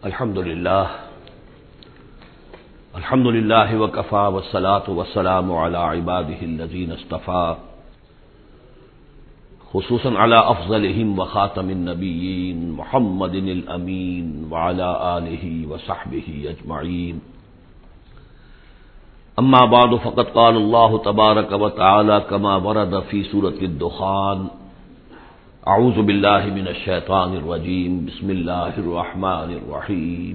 الحمد للہ وکفی والصلاة والسلام علی عباده الذین اصطفى خصوصا علی افضلهم وخاتم النبیین محمد الامین وعلی آلہ وصحبہ اجمعین اما بعد فقد قال اللہ تبارک وتعالی کما ورد فی سورۃ الدخان اعوذ باللہ من الشیطان الرجیم بسم اللہ الرحمن الرحیم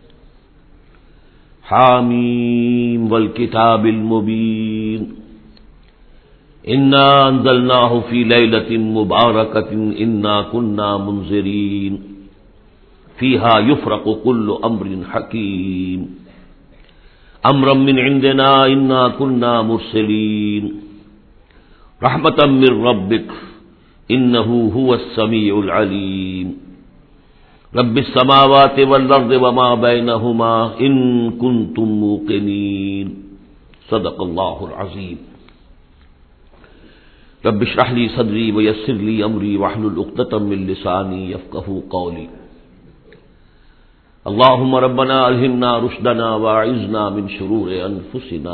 حامیم والکتاب المبین انا انزلناہ فی لیلۃ مبارکۃ انا کنا منذرین فیہا یفرق کل امر حکیم امرا من عندنا انا کنا مرسلین رحمتا من ربک انہ هو السمیع العلیم رب السماوات والارض وما بینہما ان کنتم موقنین صدق اللہ العظیم رب اشرح لی صدری ویسر لی امری واحلل عقدۃ من لسانی یفقہوا قولی اللہم ربنا الہمنا رشدنا واعذنا من شرور انفسنا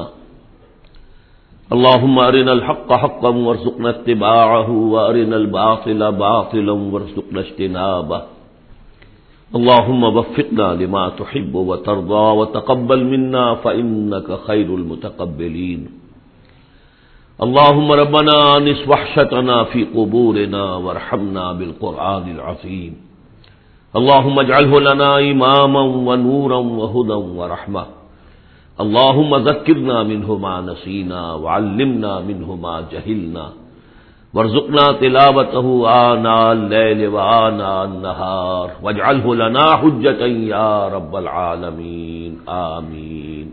اللهم ارنا الحق حقا وارزقنا اتباعه وارنا الباطل باطلا وارزقنا اجتنابه اللهم وفقنا لما تحب وترضى وتقبل منا فإنك خير المتقبلين اللهم ربنا انس وحشتنا في قبورنا وارحمنا بالقرآن العظيم اللهم اجعله لنا إماما ونورا وهدى ورحمة اللهم ذکرنا منه ما نسینا وعلمنا منه ما جہلنا وارزقنا تلاوته آناء اللیل وآناء النہار واجعله لنا حجة یا رب العالمین آمین۔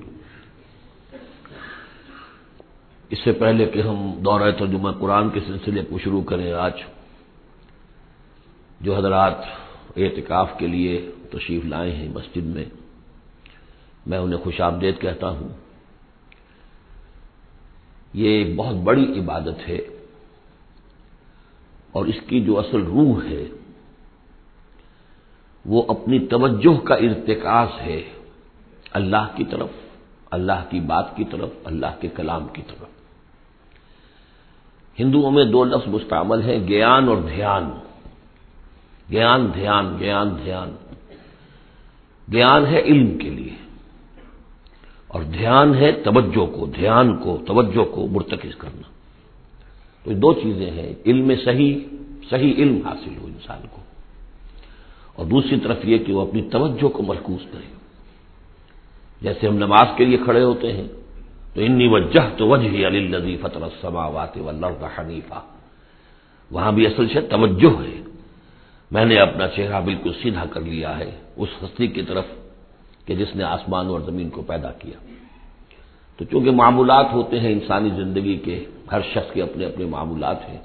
اس سے پہلے کہ ہم دورہ ترجمہ قرآن کے سلسلے کو شروع کریں، آج جو حضرات اعتکاف کے لیے تشریف لائے ہیں مسجد میں، میں انہیں خوش آمدید کہتا ہوں۔ یہ ایک بہت بڑی عبادت ہے اور اس کی جو اصل روح ہے وہ اپنی توجہ کا ارتکاز ہے اللہ کی طرف، اللہ کی بات کی طرف، اللہ کے کلام کی طرف۔ ہندوؤں میں دو لفظ مستعمل ہیں، گیان اور دھیان۔ گیان دھیان، گیان دھیان۔ گیان ہے علم کے لیے اور دھیان ہے توجہ کو، دھیان کو، توجہ کو مرتکز کرنا۔ تو یہ دو چیزیں ہیں، علم صحیح علم حاصل ہو انسان کو، اور دوسری طرف یہ کہ وہ اپنی توجہ کو مرکوز کرے۔ جیسے ہم نماز کے لیے کھڑے ہوتے ہیں تو انی وجہت وجہی للذی فطر السماوات والارض حنیفا، وہاں بھی اصل سے توجہ ہے، میں نے اپنا چہرہ بالکل سیدھا کر لیا ہے اس ہستی کی طرف کہ جس نے آسمان اور زمین کو پیدا کیا۔ تو چونکہ معمولات ہوتے ہیں انسانی زندگی کے، ہر شخص کے اپنے اپنے معمولات ہیں،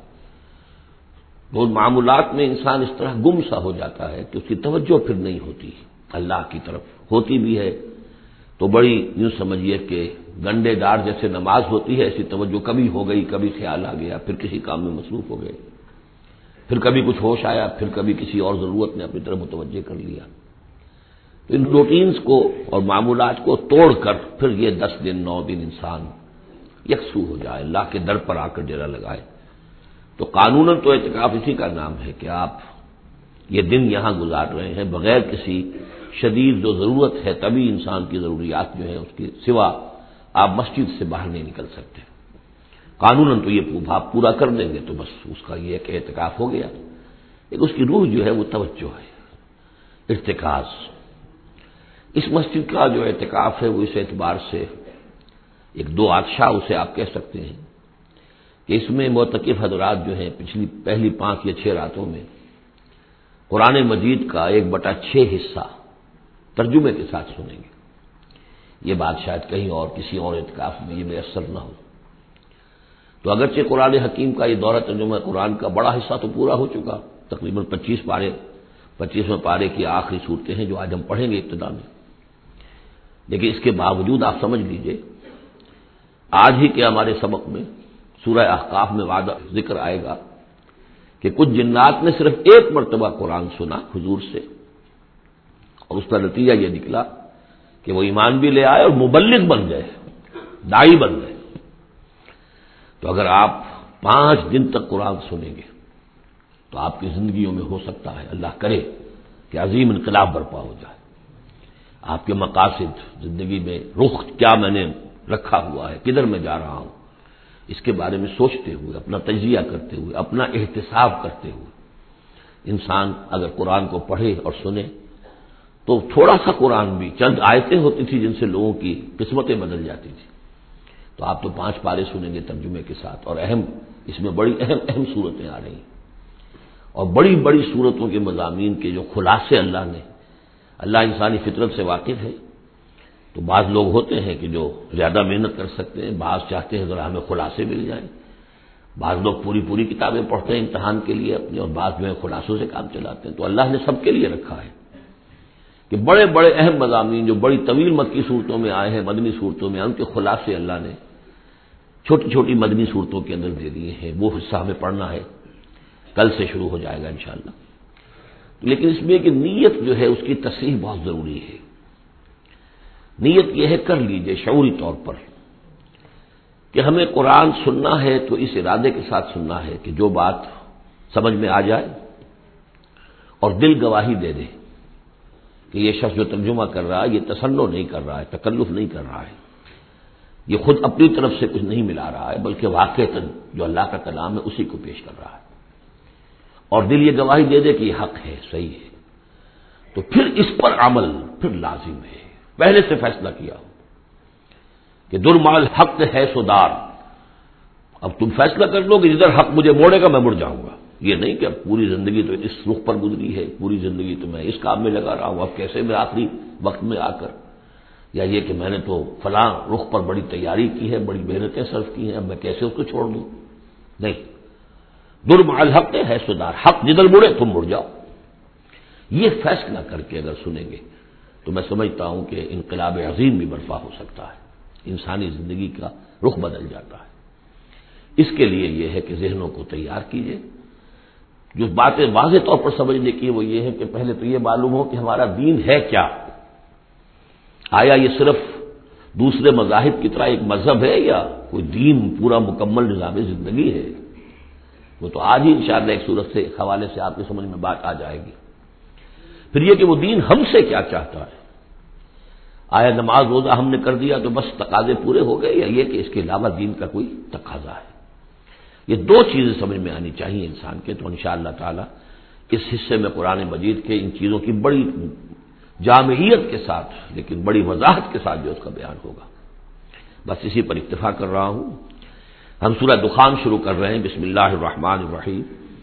تو ان معمولات میں انسان اس طرح گم سا ہو جاتا ہے کہ اس کی توجہ پھر نہیں ہوتی اللہ کی طرف، ہوتی بھی ہے تو بڑی یوں سمجھیے کہ گنڈے ڈار جیسے نماز ہوتی ہے، ایسی توجہ کبھی ہو گئی، کبھی خیال آ گیا، پھر کسی کام میں مصروف ہو گئے، پھر کبھی کچھ ہوش آیا، پھر کبھی کسی اور ضرورت نے اپنی طرف متوجہ کر لیا۔ ان روٹینز کو اور معمولات کو توڑ کر پھر یہ 10 دن 9 دن انسان یکسو ہو جائے، اللہ کے در پر آ کر ڈیرا لگائے۔ تو قانوناً تو اعتکاف اسی کا نام ہے کہ آپ یہ دن یہاں گزار رہے ہیں بغیر کسی شدید جو ضرورت ہے، طبی انسان کی ضروریات جو ہیں اس کے سوا آپ مسجد سے باہر نہیں نکل سکتے۔ قانوناً تو یہ آپ پورا کر دیں گے تو بس اس کا یہ کہ اعتکاف ہو گیا، لیکن اس کی روح جو ہے وہ توجہ ہے، ارتکاز۔ اس مسجد کا جو اعتکاف ہے وہ اس اعتبار سے ایک دو آتشاہ اسے آپ کہہ سکتے ہیں کہ اس میں معتکف حضرات جو ہیں پہلی 5 یا 6 راتوں میں قرآن مجید کا 1/6 حصہ ترجمے کے ساتھ سنیں گے۔ یہ بات شاید کہیں اور کسی اور اعتکاف میں یہ میسر نہ ہو۔ تو اگرچہ قرآن حکیم کا یہ دورہ ترجمہ قرآن کا بڑا حصہ تو پورا ہو چکا، تقریباً 25ویں پارے کی آخری صورتیں ہیں جو آج ہم پڑھیں گے ابتدا میں، لیکن اس کے باوجود آپ سمجھ لیجئے آج ہی کے ہمارے سبق میں سورہ احقاف میں وعدہ ذکر آئے گا کہ کچھ جنات نے صرف ایک مرتبہ قرآن سنا حضور سے اور اس کا نتیجہ یہ نکلا کہ وہ ایمان بھی لے آئے اور مبلغ بن گئے، داعی بن گئے۔ تو اگر آپ 5 دن تک قرآن سنیں گے تو آپ کی زندگیوں میں ہو سکتا ہے، اللہ کرے کہ عظیم انقلاب برپا ہو جائے۔ آپ کے مقاصد، زندگی میں رخ کیا میں نے رکھا ہوا ہے، کدھر میں جا رہا ہوں، اس کے بارے میں سوچتے ہوئے، اپنا تجزیہ کرتے ہوئے، اپنا احتساب کرتے ہوئے انسان اگر قرآن کو پڑھے اور سنے تو تھوڑا سا قرآن بھی، چند آیتیں ہوتی تھی جن سے لوگوں کی قسمتیں بدل جاتی تھی، تو آپ تو 5 پارے سنیں گے ترجمے کے ساتھ، اور اس میں بڑی اہم صورتیں آ رہی ہیں، اور بڑی بڑی صورتوں کے مضامین کے جو خلاصے اللہ انسانی فطرت سے واقف ہے۔ تو بعض لوگ ہوتے ہیں کہ جو زیادہ محنت کر سکتے ہیں، بعض چاہتے ہیں ذرا ہمیں خلاصے مل جائیں، بعض لوگ پوری کتابیں پڑھتے ہیں امتحان کے لیے اپنے، اور بعض جو ہے خلاصوں سے کام چلاتے ہیں۔ تو اللہ نے سب کے لیے رکھا ہے کہ بڑے بڑے اہم مضامین جو بڑی طویل مکی صورتوں میں آئے ہیں، مدنی صورتوں میں، ان کے خلاصے اللہ نے چھوٹی چھوٹی مدنی صورتوں کے اندر دے دیے ہیں۔ وہ حصہ ہمیں پڑھنا ہے، کل سے شروع ہو جائے گا انشاءاللہ۔ لیکن اس میں کہ نیت جو ہے اس کی تصحیح بہت ضروری ہے۔ نیت یہ ہے، کر لیجئے شعوری طور پر کہ ہمیں قرآن سننا ہے تو اس ارادے کے ساتھ سننا ہے کہ جو بات سمجھ میں آ جائے اور دل گواہی دے دے کہ یہ شخص جو ترجمہ کر رہا ہے یہ تصنع نہیں کر رہا ہے، تکلف نہیں کر رہا ہے، یہ خود اپنی طرف سے کچھ نہیں ملا رہا ہے، بلکہ واقعتاً جو اللہ کا کلام ہے اسی کو پیش کر رہا ہے، اور دل یہ گواہی دے دے کہ یہ حق ہے، صحیح ہے، تو پھر اس پر عمل پھر لازم ہے۔ پہلے سے فیصلہ کیا ہو کہ درمال حق ہے سودار، اب تم فیصلہ کر لو کہ جدھر حق مجھے موڑے گا میں مڑ جاؤں گا۔ یہ نہیں کہ اب پوری زندگی تو اس رخ پر گزری ہے، پوری زندگی تو میں اس کام میں لگا رہا ہوں، اب کیسے میں آخری وقت میں آ کر، یا یہ کہ میں نے تو فلاں رخ پر بڑی تیاری کی ہے، بڑی محنتیں صرف کی ہیں، اب میں کیسے اس کو چھوڑ دوں۔ نہیں، درمال حق ہے سودار، حق جدھر مڑے تم مڑ جاؤ۔ یہ فیصلہ کر کے اگر سنیں گے تو میں سمجھتا ہوں کہ انقلاب عظیم بھی برپا ہو سکتا ہے، انسانی زندگی کا رخ بدل جاتا ہے۔ اس کے لیے یہ ہے کہ ذہنوں کو تیار کیجیے۔ جو باتیں واضح طور پر سمجھنے کی وہ یہ ہے کہ پہلے تو یہ معلوم ہو کہ ہمارا دین ہے کیا، آیا یہ صرف دوسرے مذاہب کی طرح ایک مذہب ہے یا کوئی دین پورا مکمل نظام زندگی ہے۔ وہ تو آج ہی انشاءاللہ ایک صورت سے، ایک حوالے سے آپ کی سمجھ میں بات آ جائے گی۔ پھر یہ کہ وہ دین ہم سے کیا چاہتا ہے، آیا نماز روزہ ہم نے کر دیا تو بس تقاضے پورے ہو گئے، یا یہ کہ اس کے علاوہ دین کا کوئی تقاضا ہے۔ یہ 2 چیزیں سمجھ میں آنی چاہیے انسان کے، تو انشاءاللہ تعالی اس حصے میں قرآن مجید کے ان چیزوں کی بڑی جامعیت کے ساتھ لیکن بڑی وضاحت کے ساتھ جو اس کا بیان ہوگا۔ بس اسی پر اکتفا کر رہا ہوں۔ ہم سورہ دخان شروع کر رہے ہیں، بسم اللہ الرحمن الرحیم۔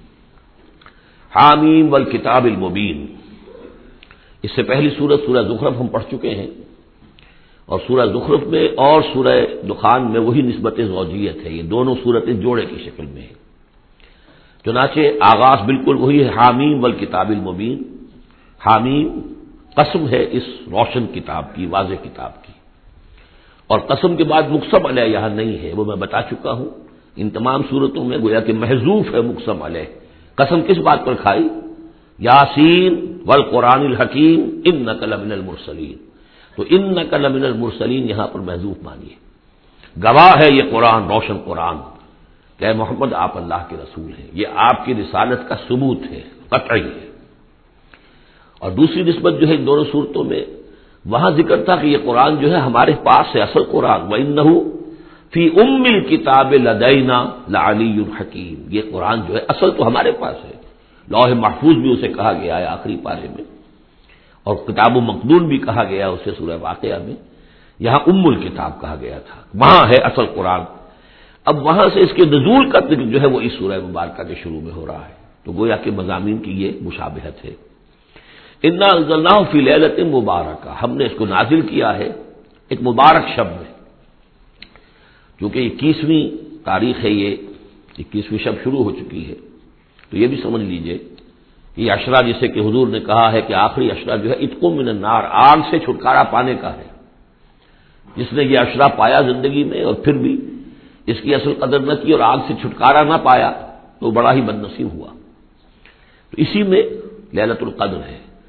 حامیم والکتاب المبین۔ اس سے پہلی سورہ زخرف ہم پڑھ چکے ہیں، اور سورہ زخرف میں اور سورہ دخان میں وہی نسبت زوجیت ہے، یہ دونوں صورتیں جوڑے کی شکل میں ہیں۔ چنانچہ آغاز بالکل وہی ہے، حامیم والکتاب المبین۔ حامیم قسم ہے اس روشن کتاب کی، واضح کتاب کی، اور قسم کے بعد مقسم علیہ یہاں نہیں ہے، وہ میں بتا چکا ہوں۔ ان تمام صورتوں میں گویا کہ محذوف ہے مقسم علیہ۔ قسم کس بات پر کھائی؟ یاسین والقرآن الحکیم انک لمن المرسلین، تو انک لمن المرسلین یہاں پر محذوف مانیے، گواہ ہے یہ قرآن، روشن قرآن کہ اے محمد آپ اللہ کے رسول ہیں، یہ آپ کی رسالت کا ثبوت ہے، قطعی ہے۔ اور دوسری نسبت جو ہے ان دونوں صورتوں میں، وہاں ذکر تھا کہ یہ قرآن جو ہے ہمارے پاس ہے، اصل قرآن، وَإِنَّهُ فِي أُمِّ الْكِتَابِ لَدَيْنَا لَعَلِيٌّ حَكِيمٌ، یہ قرآن جو ہے اصل تو ہمارے پاس ہے، لوح محفوظ بھی اسے کہا گیا ہے آخری پارے میں، اور کتاب و مقدون بھی کہا گیا اسے سورہ واقعہ میں، یہاں ام الکتاب کہا گیا تھا، وہاں ہے اصل قرآن۔ اب وہاں سے اس کے نزول کا ذکر جو ہے وہ اس سورہ مبارکہ کے شروع میں ہو رہا ہے، تو گویا کہ مضامین کی یہ مشابہت ہے۔ انا انزلناہ فی لیلۃ مبارکہ، ہم نے اس کو نازل کیا ہے ایک مبارک شب میں، چونکہ 21ویں تاریخ ہے، یہ 21ویں شب شروع ہو چکی ہے، تو یہ بھی سمجھ لیجئے کہ یہ عشرہ جسے کہ حضور نے کہا ہے کہ آخری عشرہ جو ہے عتق من النار، آگ سے چھٹکارا پانے کا ہے۔ جس نے یہ عشرہ پایا زندگی میں اور پھر بھی اس کی اصل قدر نہ کی اور آگ سے چھٹکارا نہ پایا تو بڑا ہی بد نصیب ہوا۔ تو اسی میں لیلۃ القدر ہے،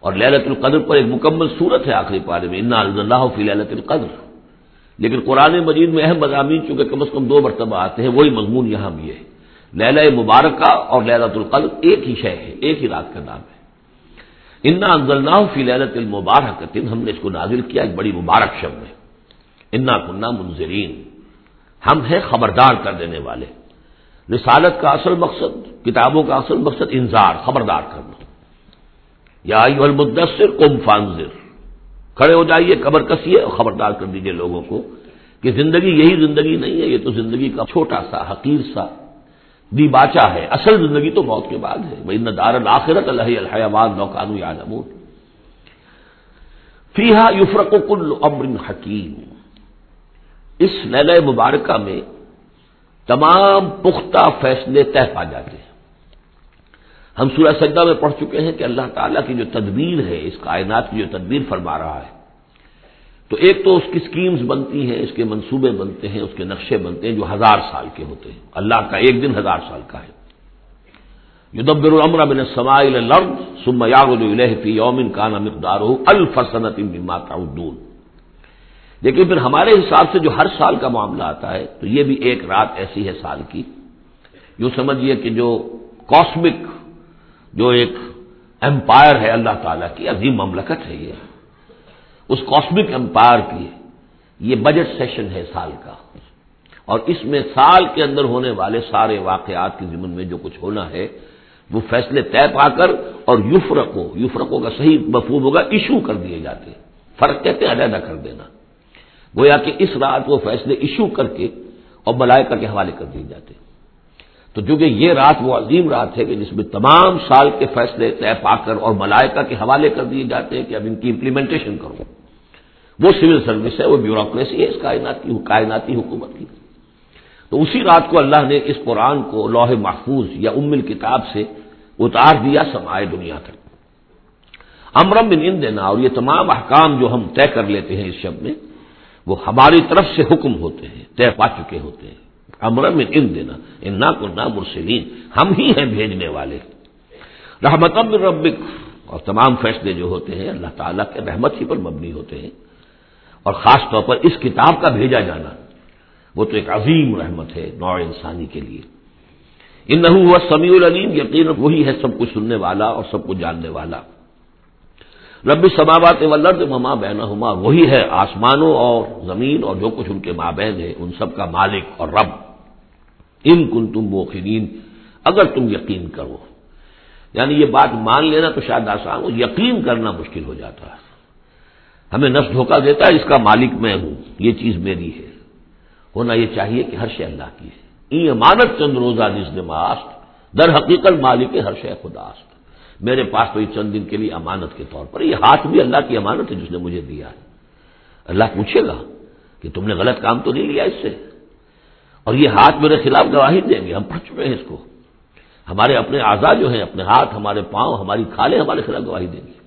اور لیلۃ القدر پر ایک مکمل سورت ہے آخری پارے میں، انا انزلناہ فی لیلۃ القدر. لیکن قرآن مجید میں اہم مضامین چونکہ کم از کم 2 مرتبہ آتے ہیں، وہی مضمون یہاں بھی ہے. لیلہ مبارکہ اور لیلۃ القدر ایک ہی شے ہے، ایک ہی رات کا نام ہے. انا انزلناہ فی لیلۃ المبارکۃ، ہم نے اس کو نازل کیا ایک بڑی مبارک شب میں. انا کنا منذرین، ہم ہیں خبردار کر دینے والے. رسالت کا اصل مقصد، کتابوں کا اصل مقصد انذار، خبردار کرنا. یا ایھا المدثر قم فانذر، کھڑے ہو جائیے، کمر کسیے اور خبردار کر دیجیے لوگوں کو کہ زندگی یہی زندگی نہیں ہے، یہ تو زندگی کا چھوٹا سا حقیر سا دیباچہ ہے. اصل زندگی تو موت کے بعد ہے. وَإِنَّ دَارَ الْآخِرَةَ لَهِيَ الْحَيَوَانُ لَوْ كَانُوا يَعْلَمُونَ فِيهَا يُفْرَقُ كُلُّ أَمْرٍ حَكِيمٍ. اس لیلہ مبارکہ میں تمام پختہ فیصلے طے پا جاتے ہیں. ہم سورہ سجدہ میں پڑھ چکے ہیں کہ اللہ تعالیٰ کی جو تدبیر ہے، اس کائنات کی جو تدبیر فرما رہا ہے، تو ایک تو اس کی سکیمز بنتی ہیں، اس کے منصوبے بنتے ہیں، اس کے نقشے بنتے ہیں جو 1000 سال کے ہوتے ہیں. اللہ کا ایک دن 1000 سال کا ہے. یدبر الامر من السماء الى الارض ثم يعرج الیہ فی یوم کان مقدارہ 1000 سنۃ مما تعدون. لیکن پھر ہمارے حساب سے جو ہر سال کا معاملہ آتا ہے، تو یہ بھی ایک رات ایسی ہے سال کی. یوں سمجھیے کہ جو کاسمک، جو ایک امپائر ہے اللہ تعالیٰ کی عظیم مملکت ہے، یہ اس کاسمک امپائر کی یہ بجٹ سیشن ہے سال کا. اور اس میں سال کے اندر ہونے والے سارے واقعات کے ضمن میں جو کچھ ہونا ہے وہ فیصلے طے پا کر اور یفرقوں کا صحیح مفہوم ہوگا ایشو کر دیے جاتے ہیں. فرق کہتے ہیں علیحدہ کر دینا. گویا کہ اس رات وہ فیصلے ایشو کر کے اور ملائکہ کے حوالے کر دیے جاتے ہیں. تو چونکہ یہ رات وہ عظیم رات ہے کہ جس میں تمام سال کے فیصلے طے پا کر اور ملائکہ کے حوالے کر دیے جاتے ہیں کہ اب ان کی امپلیمنٹیشن کرو. وہ سول سروس ہے، وہ بیوروکریسی ہے اس کائناتی حکومت کی. تو اسی رات کو اللہ نے اس قرآن کو لوح محفوظ یا ام الکتاب سے اتار دیا سمائے دنیا تک. امرم من عندنا، اور یہ تمام احکام جو ہم طے کر لیتے ہیں اس شب میں، وہ ہماری طرف سے حکم ہوتے ہیں، طے پا چکے ہوتے ہیں. امرم من عندنا انا کنا مرسلین، ہم ہی ہیں بھیجنے والے. رحمت من ربک، اور تمام فیصلے جو ہوتے ہیں اللہ تعالیٰ کے رحمت ہی پر مبنی ہوتے ہیں. اور خاص طور پر اس کتاب کا بھیجا جانا وہ تو ایک عظیم رحمت ہے نوع انسانی کے لیے. انہ هو السمیع العلیم، یقیناً وہی ہے سب کچھ سننے والا اور سب کچھ جاننے والا. رب السماوات والارض وما بینہما، وہی ہے آسمانوں اور زمین اور جو کچھ ان کے مابین ہے، ان سب کا مالک اور رب. ان کنتم موقنین، اگر تم یقین کرو. یعنی یہ بات مان لینا تو شاید آسان ہو، یقین کرنا مشکل ہو جاتا ہے. ہمیں نفس دھوکہ دیتا ہے اس کا مالک میں ہوں، یہ چیز میری ہے. ہونا یہ چاہیے کہ ہر شے اللہ کی ہے. این امانت چند روزہ نزد ماست، در حقیقت مالک ہر شے خداست. میرے پاس تو یہ چند دن کے لیے امانت کے طور پر، یہ ہاتھ بھی اللہ کی امانت ہے جس نے مجھے دیا ہے. اللہ پوچھے گا کہ تم نے غلط کام تو نہیں لیا اس سے. اور یہ ہاتھ میرے خلاف گواہی دیں گے، ہم پڑھ چکے ہیں اس کو. ہمارے اپنے اعضاء جو ہیں، اپنے ہاتھ، ہمارے پاؤں، ہماری کھالیں ہمارے خلاف گواہی دیں گی.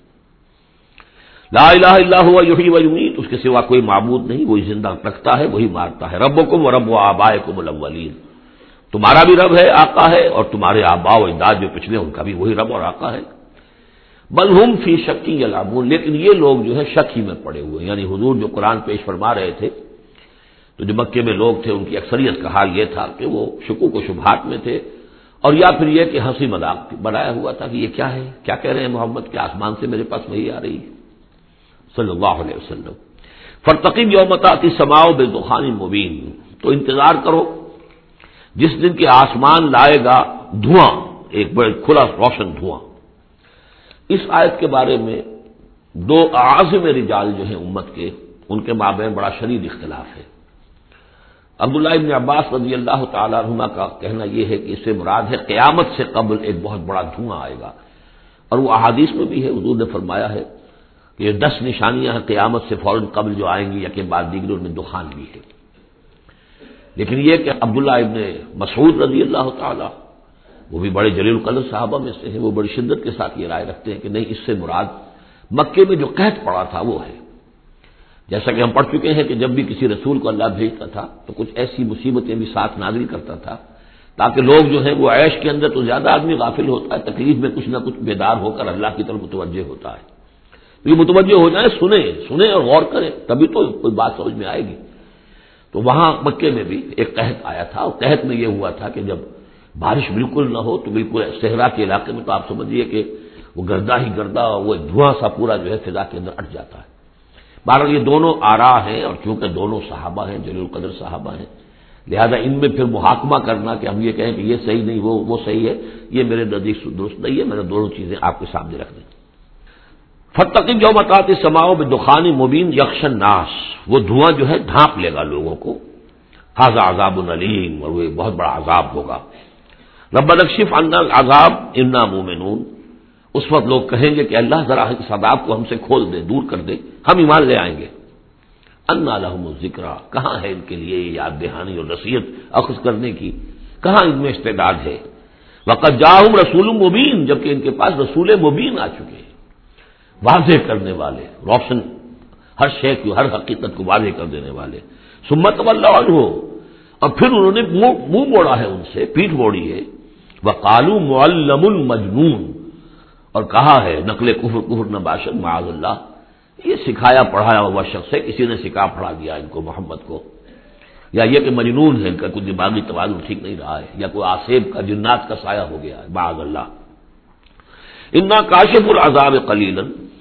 لا الہ الا هو یحیی و یمیت، اس کے سوا کوئی معبود نہیں، وہی زندہ رکھتا ہے، وہی مارتا ہے. ربکم و رب آبائکم الاولین، تمہارا بھی رب ہے، آقا ہے، اور تمہارے آباء و اجداد جو پچھلے ان کا بھی وہی رب اور آقا ہے. بل ہم فی شک یلعبون، لیکن یہ لوگ جو ہے شک ہی میں پڑے ہوئے. یعنی حضور جو قرآن پیش فرما رہے تھے تو جو مکے میں لوگ تھے ان کی اکثریت کا حال یہ تھا کہ وہ شکوک و شبہات میں تھے، اور یا پھر یہ کہ ہنسی مذاق بنایا ہوا تھا کہ یہ کیا ہے، کیا کہہ رہے ہیں محمد کے آسمان سے میرے پاس وہی آ رہی ہے صلی اللہ علیہ وسلم. فرتقب یوم تأتی السماء بدخان مبین، تو انتظار کرو جس دن کے آسمان لائے گا دھواں، ایک بڑا کھلا روشن دھواں. اس آیت کے بارے میں 2 اعاظم رجال جو ہیں امت کے، ان کے مابین بڑا شدید اختلاف ہے. عبداللہ ابن عباس رضی اللہ تعالی عنہما کا کہنا یہ ہے کہ اس سے مراد ہے قیامت سے قبل ایک بہت بڑا دھواں آئے گا. اور وہ احادیث میں بھی ہے، حضور نے فرمایا ہے کہ یہ 10 نشانیاں ہیں قیامت سے فوراً قبل جو آئیں گی، یکے بعد دیگر، ان میں دخان بھی ہے. لیکن یہ کہ عبداللہ ابن مسعود رضی اللہ تعالی، وہ بھی بڑے جلیل القدر صحابہ میں سے ہیں، وہ بڑی شدت کے ساتھ یہ رائے رکھتے ہیں کہ نہیں، اس سے مراد مکے میں جو قحط پڑا تھا وہ ہے. جیسا کہ ہم پڑھ چکے ہیں کہ جب بھی کسی رسول کو اللہ بھیجتا تھا تو کچھ ایسی مصیبتیں بھی ساتھ نازل کرتا تھا تاکہ لوگ جو ہیں وہ عیش کے اندر تو زیادہ آدمی غافل ہوتا ہے، تکلیف میں کچھ نہ کچھ بیدار ہو کر اللہ کی طرف متوجہ ہوتا ہے. تو یہ متوجہ ہو جائیں، سنیں اور غور کریں، تبھی تو کوئی بات سمجھ میں آئے گی۔ تو وہاں مکے میں بھی ایک قحط آیا تھا، اور قحط میں یہ ہوا تھا کہ جب بارش بالکل نہ ہو تو بالکل صحرا کے علاقے میں تو آپ سمجھیے کہ وہ گردہ ہی گردہ، وہ دھواں سا پورا جو ہے فضا کے اندر اٹھ جاتا ہے۔ بہرحال یہ دونوں آرا ہیں، اور چونکہ دونوں صحابہ ہیں، جلیل القدر صحابہ ہیں، لہذا ان میں پھر محاکمہ کرنا کہ ہم یہ کہیں کہ یہ صحیح نہیں وہ صحیح ہے، یہ میرے نزدیک درست نہیں ہے۔ میں نے دونوں چیزیں آپ کے سامنے رکھ دیں۔ فَاتَّقِ یومَ تَأْتِی السَّمَاءُ بِدُخَانٍ مُبِینٍ یَغْشَى النَّاسَ، وہ دھواں جو ہے ڈھانپ لے گا لوگوں کو، ھذا عذاب علیم، اور وہ بہت بڑا عذاب ہوگا۔ ربنا اکشف عنا العذاب انا مومنون، اس وقت لوگ کہیں گے کہ اللہ ذرا اس عذاب کو ہم سے کھول دے، دور کر دے، ہم ایمان لے آئیں گے۔ انا لہم الذکریٰ، کہاں ہے ان کے لیے یاد دہانی اور نصیحت اخذ کرنے کی، کہاں ان میں استعداد ہے۔ وقد جاءہم رسول مبین، جبکہ ان کے پاس رسول مبین آ چکے ہیں، واضح کرنے والے، روشن، ہر شے کو، ہر حقیقت کو واضح کر دینے والے۔ ثم تولوا عنہ، اور پھر انہوں نے منہ موڑا ہے ان سے، پیٹھ موڑی ہے۔ وقالوا معلم مجنون، اور کہا ہے نقل کفر نہ باشد معاذ اللہ، یہ سکھایا پڑھایا ہوا شخص ہے، کسی نے سکھا پڑھا دیا ان کو محمد کو، یا یہ کہ مجنون ہے، ان کا کوئی دماغی توازن ٹھیک نہیں رہا ہے، یا کوئی آصیب کا جنات کا سایہ ہو گیا ہے معاذ اللہ۔ انا کاشف العذاب قلیلا،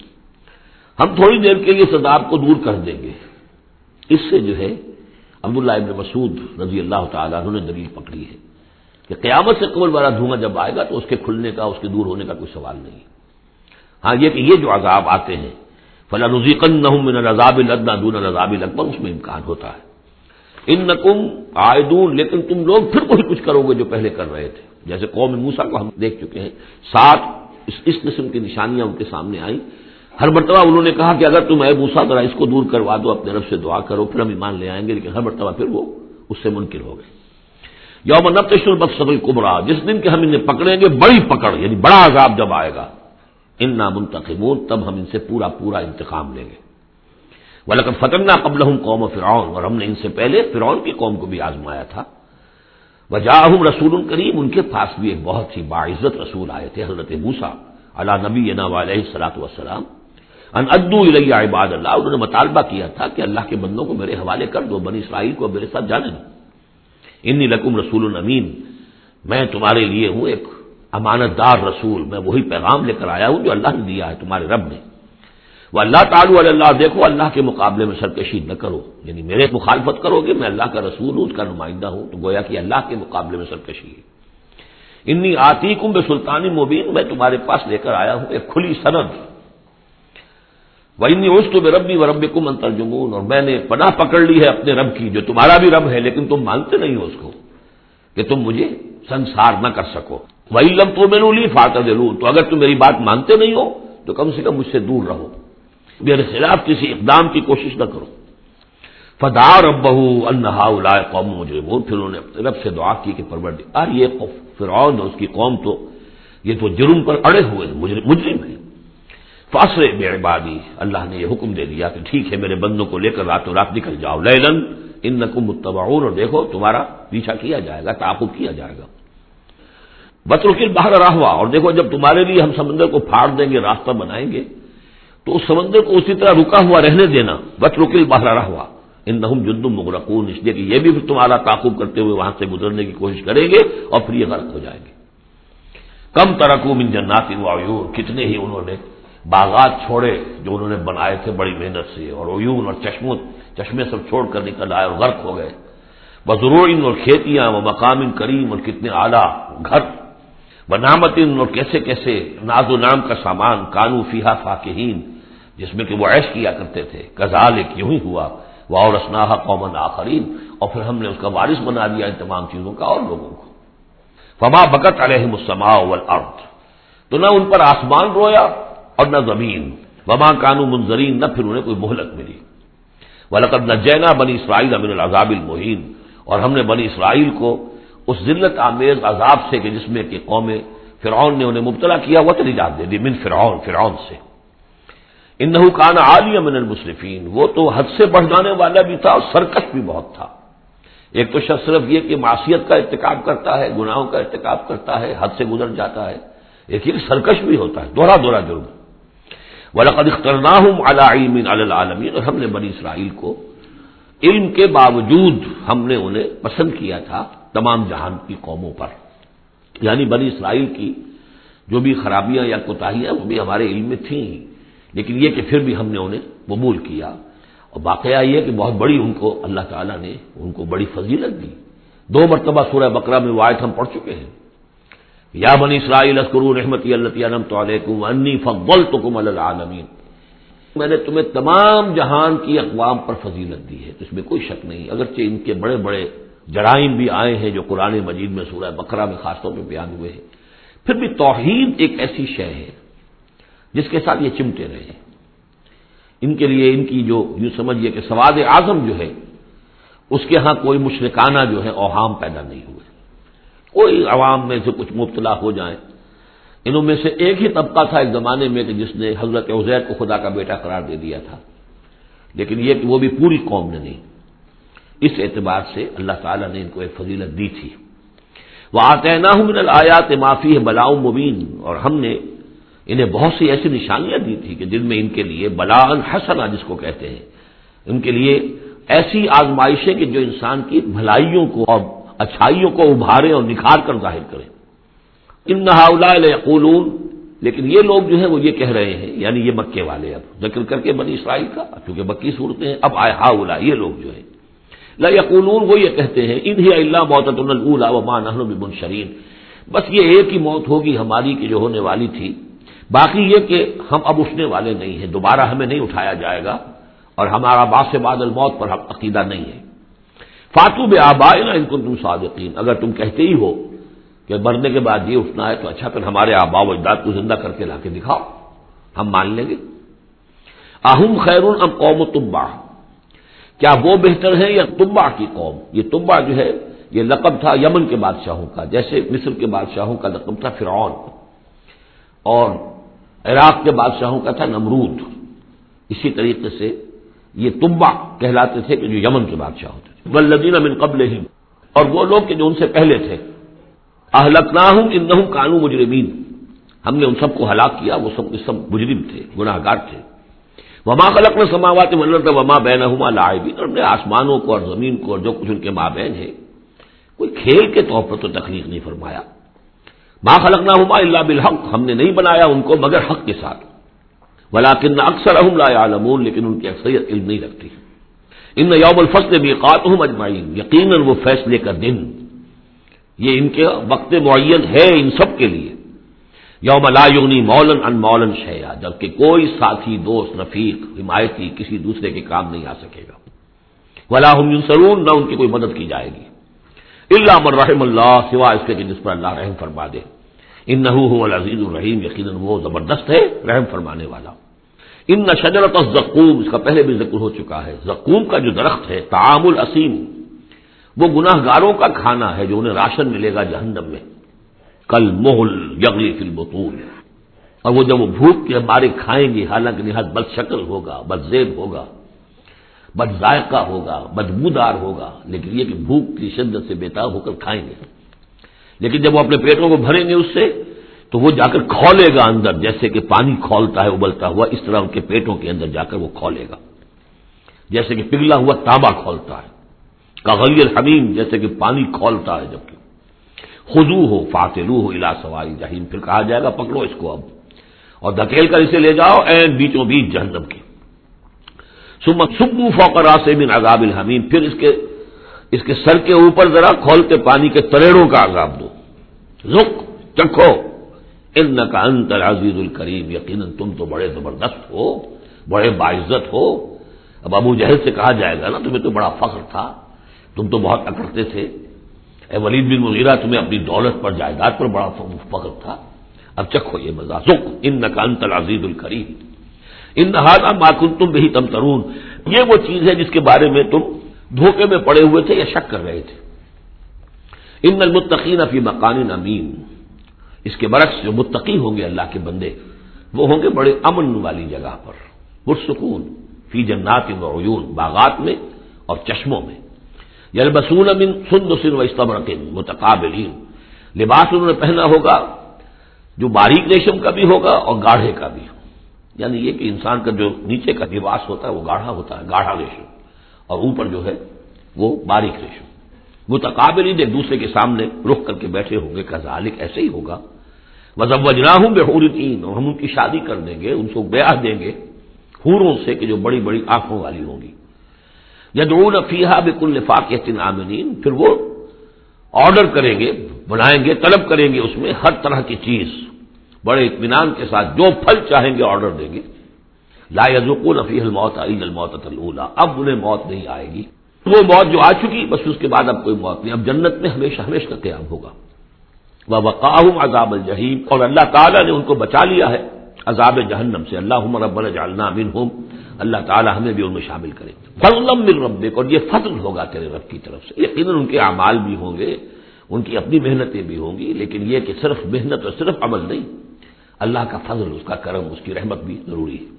ہم تھوڑی دیر کے لیے اس عذاب کو دور کر دیں گے۔ اس سے جو ہے عبداللہ ابن مسعود رضی اللہ تعالیٰ عنہ نے دلیل پکڑی ہے کہ قیامت سے قبل والا دھواں جب آئے گا تو اس کے کھلنے کا، اس کے دور ہونے کا کوئی سوال نہیں۔ ہاں یہ کہ یہ جو عذاب آتے ہیں فَلَنُذِيقَنَّهُم مِّنَ الْعَذَابِ الْأَدْنَىٰ دُونَ الْعَذَابِ الْأَكْبَرِ، اس میں امکان ہوتا ہے۔ اِنَّكُمْ عَائِدُونَ، لیکن تم لوگ پھر وہی کچھ کرو گے جو پہلے کر رہے تھے، جیسے قوم موسیٰ کو ہم دیکھ چکے ہیں، 7 اس قسم کی نشانیاں ان کے سامنے آئیں۔ ہر مرتبہ انہوں نے کہا کہ اگر تم اے موسیٰ ذرا اس کو دور کروا دو، اپنے رب سے دعا کرو، پھر ہم ایمان لے آئیں گے، لیکن ہر مرتبہ پھر وہ اس سے منکر ہو گئے۔ یوم نبطش البطشۃ الکبریٰ، جس دن کہ ہم انہیں پکڑیں گے بڑی پکڑ، یعنی بڑا عذاب جب آئے گا، انا منتقمون، تب ہم ان سے پورا انتقام لیں گے۔ وَلَقَدْ فَتَنَّا قَبْلَهُمْ قَوْمَ فِرْعَوْنَ، اور ہم نے ان سے پہلے فرعون کی قوم کو بھی آزمایا تھا۔ وَجَاءَهُمْ رَسُولٌ کریم، ان کے پاس بھی ایک بہت ہی باعزت رسول آئے تھے، حضرت موسیٰ علی نبینا وعلیہ الصلاۃ والسلام، ان ادوا الی عباد اللہ، انہوں نے مطالبہ کیا تھا کہ اللہ کے بندوں کو میرے حوالے کر دو، بنی اسرائیل کو میرے ساتھ جانے دو۔ انی لکم رسول امین، میں تمہارے لیے ہوں ایک امانت دار رسول، میں وہی پیغام لے کر آیا ہوں جو اللہ نے دیا ہے تمہارے رب نے۔ وَاللَّہ تعالیٰ علی اللہ، دیکھو اللہ کے مقابلے میں سرکشی نہ کرو، یعنی میرے مخالفت کرو گے، میں اللہ کا رسول ہوں، اس کا نمائندہ ہوں، تو گویا کہ اللہ کے مقابلے میں سرکشی ہے۔ انی آتیکم بسلطان مبین، میں تمہارے پاس لے کر آیا ہوں ایک کھلی سند۔ وَإِنِّي عُذْتُ بِرَبِّي وَرَبِّكُمْ أَن تَرْجُمُونَ، اور میں نے پناہ پکڑ لی ہے اپنے رب کی جو تمہارا بھی رب ہے، لیکن تم مانتے نہیں ہو اس کو، کہ تم مجھے سنسار نہ کر سکو۔ وَإِن لَّمْ تُؤْمِنُوا لِي فَاعْتَزِلُونِ، تو اگر تم میری بات مانتے نہیں ہو تو کم سے کم مجھ سے دور رہو، میرے خلاف کسی اقدام کی کوشش نہ کرو۔ فَدَعَا رَبَّهُ أَنَّ هَٰؤُلَاءِ قَوْمٌ مُجْرِمُونَ، پھر انہوں نے اپنے رب سے دعا کی کہ پروردگار، یہ فرعون اور اس کی قوم تو یہ تو جرم پر اڑے ہوئے ہیں، مجرم ہیں۔ فَأَسْرِ بِعِبَادِي، اللہ نے یہ حکم دے دیا کہ ٹھیک ہے میرے بندوں کو لے کر راتوں رات نکل جاؤ، لیلاً انکم متبعون، اور دیکھو تمہارا پیچھا کیا جائے گا، تعاقب کیا جائے گا۔ وَاتْرُكِ الْبَحْرَ رَهْوًا، اور دیکھو جب تمہارے لیے ہم سمندر کو پھاڑ دیں گے، راستہ بنائیں گے، تو اس سمندر کو اسی طرح رکا ہوا رہنے دینا۔ وَاتْرُكِ الْبَحْرَ رَهْوًا إِنَّهُمْ جُندٌ مُغْرَقُونَ، اس لیے کہ یہ بھی پھر تمہارا تعاقب کرتے ہوئے وہاں سے گزرنے کی کوشش کریں گے اور پھر یہ غرق ہو جائیں گے۔ کم ترکوا من جنات وعیون، کتنے ہی انہوں نے باغات چھوڑے جو انہوں نے بنائے تھے بڑی محنت سے، اور عیون اور چشمے سب چھوڑ کر نکل آئے اور غرق ہو گئے۔ وزروع، اور کھیتیاں، ومقام کریم، اور کتنے اعلیٰ گھر، ونعمت، اور کیسے کیسے ناز و نعم کا سامان، کانوا فیہا فاکہین، جس میں کہ وہ عیش کیا کرتے تھے۔ کذالک، یوں ہی ہوا، وَأَوْرَثْنَاهَا قَوْمًا آخَرِينَ، اور پھر ہم نے اس کا وارث بنا دیا ان تمام چیزوں کا اور لوگوں کو۔ فما بکت علیہم السماء والارض، تو نہ ان پر آسمان رویا اور نہ زمین، وما کانوا منظرین، نہ پھر انہیں کوئی مہلت ملی۔ وَلَقَدْ نَجَّيْنَا بَنِي إِسْرَائِيلَ مِنَ الْعَذَابِ الْمُهِينِ، اور ہم نے بنی اسرائیل کو اس ذلت آمیز عذاب سے کہ جس میں کہ قوم فرعون نے انہیں مبتلا کیا ہوا، تو نجات دے دی، من فرعون سے۔ انہ کان عالیہ من المسرفین، وہ تو حد سے بڑھ جانے والا بھی تھا اور سرکش بھی بہت تھا۔ ایک تو شخص صرف یہ کہ معصیت کا ارتکاب کرتا ہے، گناہوں کا ارتکاب کرتا ہے، حد سے گزر جاتا ہے، ایک یہ سرکش بھی ہوتا ہے، دوہرا جرم۔ وَلَقَدِ اخْتَرْنَاهُمْ عَلَىٰ عِلْمٍ عَلَى الْعَالَمِينَ، اور ہم نے بنی اسرائیل کو علم کے باوجود ہم نے انہیں پسند کیا تھا تمام جہان کی قوموں پر، یعنی بنی اسرائیل کی جو بھی خرابیاں یا کوتاہیاں وہ بھی ہمارے علم میں تھیں، لیکن یہ کہ پھر بھی ہم نے انہیں قبول کیا۔ اور واقعہ یہ کہ بہت بڑی ان کو اللہ تعالیٰ نے ان کو بڑی فضیلت دی۔ 2 مرتبہ سورہ بقرہ میں وہ آیت ہم پڑھ چکے ہیں، یا بنی اسرائیل اذکروا نعمتی التی انعمت علیکم وانی فضلتکم علی العالمین، میں نے تمہیں تمام جہان کی اقوام پر فضیلت دی ہے، اس میں کوئی شک نہیں، اگرچہ ان کے بڑے بڑے جرائم بھی آئے ہیں جو قرآن مجید میں سورہ بقرہ میں خاص طور پہ بیان ہوئے ہیں، پھر بھی توحید ایک ایسی شے ہے جس کے ساتھ یہ چمٹے رہے ہیں۔ ان کے لیے ان کی جو یوں سمجھیے کہ سواد اعظم جو ہے اس کے ہاں کوئی مشرکانہ جو ہے اوہام پیدا نہیں ہوئے، کوئی عوام میں سے کچھ مبتلا ہو جائیں۔ انہوں میں سے ایک ہی طبقہ تھا ایک زمانے میں کہ جس نے حضرت عزیر کو خدا کا بیٹا قرار دے دیا تھا، لیکن یہ کہ وہ بھی پوری قوم نے نہیں۔ اس اعتبار سے اللہ تعالیٰ نے ان کو ایک فضیلت دی تھی۔ وَآتَيْنَاهُم مِّنَ الْآيَاتِ مَا فِيهِ بَلَاءٌ مُّبِينٌ، اور ہم نے انہیں بہت سی ایسی نشانیاں دی تھی کہ جن میں ان کے لیے بلاء حسنہ جس کو کہتے ہیں، ان کے لیے ایسی آزمائشیں کہ جو انسان کی بھلائیوں کو اور اچھائیوں کو ابھارے اور نکھار کر ظاہر کریں۔ ان ہؤلاء لیقولون، لیکن یہ لوگ جو ہیں وہ یہ کہہ رہے ہیں، یعنی یہ مکے والے، اب ذکر کر کے بنی اسرائیل کا کیونکہ مکی صورتیں ہیں، اب آئے ہؤلاء یہ لوگ جو ہیں لا یقولون، وہ یہ کہتے ہیں ان ہی الا موتتنا الاولی وما نحن بمنشرین، بس یہ ایک ہی موت ہوگی ہماری کہ جو ہونے والی تھی، باقی یہ کہ ہم اب اٹھنے والے نہیں ہیں، دوبارہ ہمیں نہیں اٹھایا جائے گا، اور ہمارا بعث بعد الموت پر عقیدہ نہیں ہے۔ فاتوا بآبائنا ان کنتم صادقین، اگر تم کہتے ہی ہو کہ مرنے کے بعد یہ اٹھنا ہے تو اچھا پھر ہمارے آباء و اجداد کو زندہ کر کے لا کے دکھاؤ، ہم مان لیں گے۔ اہم خیر ام قوم تبع، کیا وہ بہتر ہیں یا تبع کی قوم؟ یہ تبع جو ہے یہ لقب تھا یمن کے بادشاہوں کا، جیسے مصر کے بادشاہوں کا لقب تھا فرعون، اور عراق کے بادشاہوں کا تھا نمرود، اسی طریقے سے یہ تبع کہلاتے تھے کہ جو یمن کے بادشاہ ہوتے تھے۔ والذین من قبلہم، اور وہ لوگ کہ جو ان سے پہلے تھے، اہلکناہم انہم کانوا مجرمین، ہم نے ان سب کو ہلاک کیا، وہ سب مجرم تھے، گناہ گار تھے۔ وما خلقنا السماوات والارض وما بینہما لاعبین، اور ہم نے آسمانوں کو اور زمین کو اور جو کچھ ان کے مابین ہے کوئی کھیل کے طور پر تو تخلیق نہیں فرمایا۔ ما خلقناہما الا بالحق، ہم نے نہیں بنایا ان کو مگر حق کے ساتھ۔ ولکن اکثرہم لا یعلمون، لیکن ان کی اکثریت علم نہیں رکھتی۔ ان یوم الفصل میقاتہم اجمعین، یقیناً وہ فیصلے کا دن یہ ان کے وقت معین ہے ان سب کے لیے۔ یوم لا یغنی مولا عن مولا شیئا، جبکہ کوئی ساتھی دوست رفیق حمایتی کسی دوسرے کے کام نہیں آ سکے گا۔ ولا هم ینصرون، نہ ان کی کوئی مدد کی جائے گی، الا من رحم اللہ، سوائے اس کے کہ جس پر اللہ رحم فرما دے۔ انہ هو العزیز الرحیم، یقیناً وہ زبردست ہے رحم فرمانے والا۔ ان شجرۃ الزقوم، اس کا پہلے بھی ذکر ہو چکا ہے، زقوم کا جو درخت ہے طعام الاسیم، وہ گناہ گاروں کا کھانا ہے جو انہیں راشن ملے گا جہنم میں، کل محل یغلی فی البطون، اور وہ جب وہ بھوک کے مارے کھائیں گے، حالانکہ نہایت بد شکل ہوگا، بد زیب ہوگا، بد ذائقہ ہوگا، بدبودار ہوگا، لیکن یہ کہ بھوک کی شدت سے بےتاب ہو کر کھائیں گے، لیکن جب وہ اپنے پیٹوں کو بھریں گے اس سے تو وہ جا کر کھولے گا اندر، جیسے کہ پانی کھولتا ہے ابلتا ہوا، اس طرح ان کے پیٹوں کے اندر جا کر وہ کھولے گا، جیسے کہ پگھلا ہوا تانبا کھولتا ہے، کغلی الحمیم، جیسے کہ پانی کھولتا ہے جب کہ خذوہ فاعتلوہ الی سواء الجحیم، پھر کہا جائے گا پکڑو اس کو اب اور دھکیل کر اسے لے جاؤ این بیچوں بیچ جہنم کے۔ ثم صبوا فوق راسہ من عذاب الحمیم، پھر اس کے سر کے اوپر ذرا کھولتے پانی کے تریڑوں کا عذاب دو، ذق چکھو، انک انت العزیز الکریم، یقیناً تم تو بڑے زبردست ہو، بڑے باعزت ہو۔ اب ابو جہل سے کہا جائے گا نا تمہیں تو بڑا فخر تھا، تم تو بہت اکڑتے تھے، اے ولید بن مغیرہ تمہیں اپنی دولت پر جائیداد پر بڑا فخر تھا، اب چکھو یہ مزہ، ذق انک انت العزیز الکریم، ان ھذا ما کنتم بہ تمترون، یہ وہ چیز ہے جس کے بارے میں تم دھوکے میں پڑے ہوئے تھے یا شک کر رہے تھے۔ ان المتقین فی مقام امین، اس کے برعکس جو متقی ہوں گے اللہ کے بندے وہ ہوں گے بڑے امن والی جگہ پر، پرسکون، فی جنات و عیون، باغات میں اور چشموں میں، یلبسون من سندس و استبرق متقابلین، لباس انہوں نے پہنا ہوگا جو باریک ریشم کا بھی ہوگا اور گاڑھے کا بھی، یعنی یہ کہ انسان کا جو نیچے کا لباس ہوتا ہے وہ گاڑھا ہوتا ہے، گاڑھا ریشم، اور اوپر جو ہے وہ باریک ریشم، متقابلین ایک دوسرے کے سامنے رخ کر کے بیٹھے ہوں گے، کذالک ایسے ہی ہوگا، وزوجناہم بحور عین، اور ہم ان کی شادی کر دیں گے، ان کو بیاہ دیں گے حوروں سے کہ جو بڑی بڑی آنکھوں والی ہوں گی، یدعون فیہا بکل فاکہۃ آمنین، پھر وہ آرڈر کریں گے، بنائیں گے، طلب کریں گے اس میں ہر طرح کی چیز بڑے اطمینان کے ساتھ، جو پھل چاہیں گے آرڈر دیں گے، لا یذوقون فیہا الموت الا الموتۃ الاولی، اب انہیں موت نہیں آئے گی، وہ موت جو آ چکی بس اس کے بعد اب کوئی موت نہیں، اب جنت میں ہمیشہ ہمیشہ کا قیام ہوگا۔ وَوَقَاهُمْ عَذَابَ الْجَحِيمِ، اور اللہ تعالیٰ نے ان کو بچا لیا ہے عذاب جہنم سے، اللہم ربنا اجعلنا منہم، اللہ تعالیٰ ہمیں بھی ان میں شامل کرے۔ فضلا من ربک، اور یہ فضل ہوگا تیرے رب کی طرف سے، یقیناً ان کے اعمال بھی ہوں گے، ان کی اپنی محنتیں بھی ہوں گی، لیکن یہ کہ صرف محنت اور صرف عمل نہیں، اللہ کا فضل، اس کا کرم، اس کی رحمت بھی ضروری ہے۔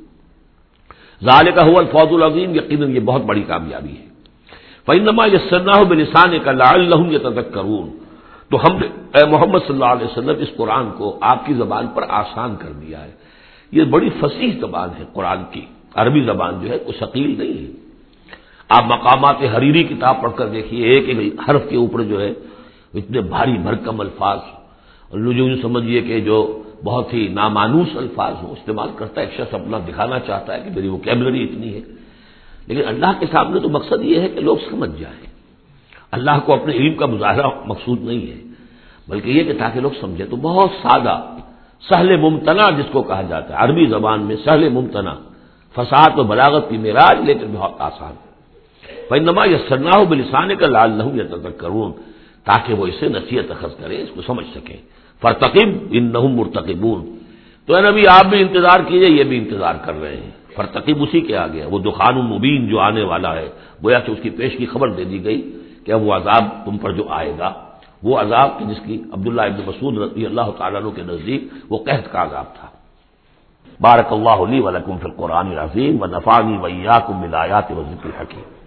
ذالک هو الفوز العظیم، یقیناً یہ بہت بڑی کامیابی ہے۔ فإنما يسرناه بلسانك لعلهم يتذكرون، تو ہم نے اے محمد صلی اللہ علیہ وسلم اس قرآن کو آپ کی زبان پر آسان کر دیا ہے۔ یہ بڑی فصیح زبان ہے قرآن کی، عربی زبان جو ہے کوئی ثقیل نہیں ہے۔ آپ مقامات حریری کتاب پڑھ کر دیکھیے، ایک ایک حرف کے اوپر جو ہے اتنے بھاری بھرکم الفاظ، اور جو سمجھیے کہ جو بہت ہی نامانوس الفاظ ہوں استعمال کرتا ہے، ایک شخص اپنا دکھانا چاہتا ہے کہ میری ووکیبلری اتنی ہے، لیکن اللہ کے سامنے تو مقصد یہ ہے کہ لوگ سمجھ جائیں۔ اللہ کو اپنے علم کا مظاہرہ مقصود نہیں ہے، بلکہ یہ کہ تاکہ لوگ سمجھیں، تو بہت سادہ، سہل ممتنع جس کو کہا جاتا ہے عربی زبان میں، سہل ممتنع، فصاحت و بلاغت کی معراج، لیکن بہت آسان۔ فإنما يسرناه بلسانك لعلهم يتذكرون، تاکہ وہ اسے نصیحت اخذ کریں، اس کو سمجھ سکیں۔ فرتقب انہم مرتقبون، تو اے نبی آپ بھی انتظار کیجئے، یہ بھی انتظار کر رہے ہیں۔ فرتقب اسی کے آگے ہے، وہ دخان مبین جو آنے والا ہے، گویا کہ اس کی پیش کی خبر دے دی گئی کہ اب وہ عذاب تم پر جو آئے گا، وہ عذاب کہ جس کی عبداللہ ابن مسعود رضی اللہ تعالیٰ عنہ کے نزدیک وہ قحط کا عذاب تھا۔ بارک اللہ لی ولکم فی القرآن العظیم ونفعنی وإیاکم بالآیات والذکر الحکیم۔